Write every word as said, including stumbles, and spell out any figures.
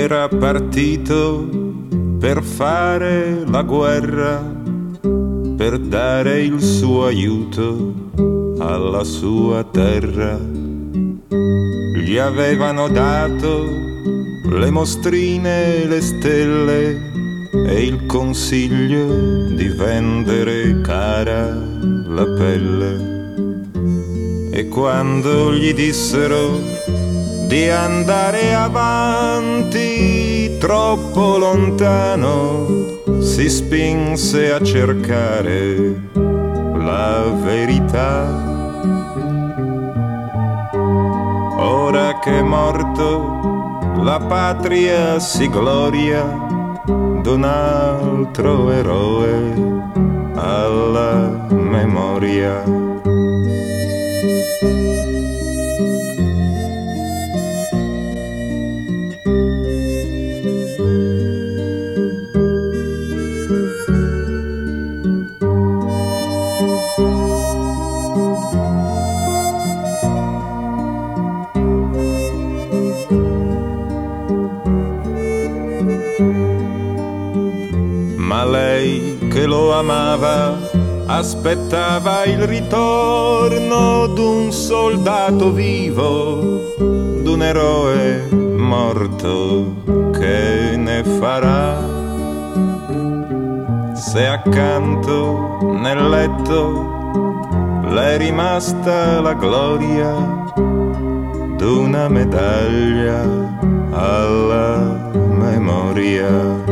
era partito per fare la guerra, per dare il suo aiuto alla sua terra. Gli avevano dato le mostrine e le stelle e il consiglio di vendere cara la pelle. E quando gli dissero di andare avanti troppo lontano, si spinse a cercare la verità. Ora che è morto, la patria si gloria d'un altro eroe alla memoria. Ma lei che lo amava aspettava il ritorno d'un soldato vivo, d'un eroe morto. Che ne farà se accanto nel letto le è rimasta la gloria d'una medaglia alla memoria?